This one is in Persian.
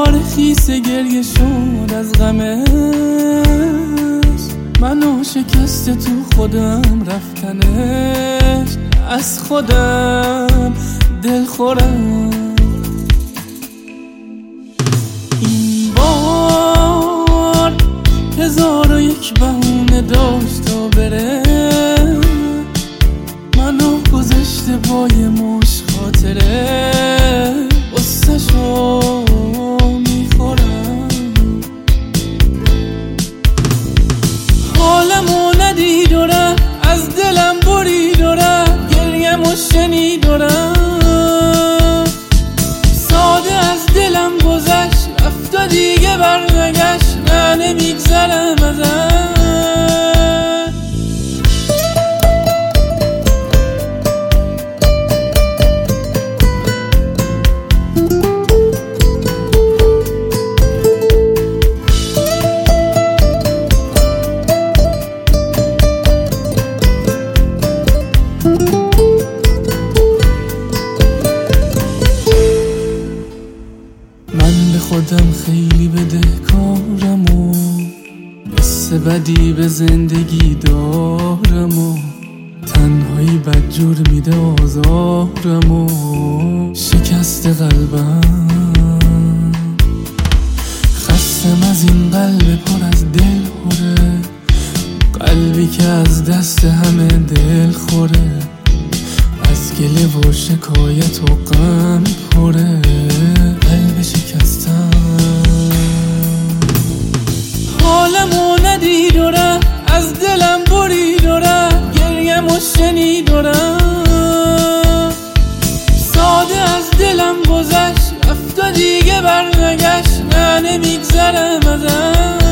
دوباره خیس گریه شد از غمش، منو شکست تو خودم رفتنش، از خودم دل خورم. این بار 1001 بهونه داشت تا بره، منو گذاشته پای مش خاطره، قصه‌شو میخورم. حالمو ندید و رفت، از دلم برید و رفت، گریه‌مو شنید و رفت، ساده از دلم گذشت، رفت و دیگه برنگشت، نه نمیگذرم ازش. من به خودم خیلی بدهکارم و حس بدی به زندگی دارم و تنهایی بدجور میده آزارم و شکست قلبم، خستم از این قلب پر از دل خوره، قلبی که از دست همه دل خوره، از گله و شکایت و غم پره، قلب شکستم. حالمو ندید و رفت، از دلم برید و رفت، گریه‌مو شنید و رفت، ساده از دلم گذشت، رفت و دیگه برنگشت، نه نمیگذرم ازش.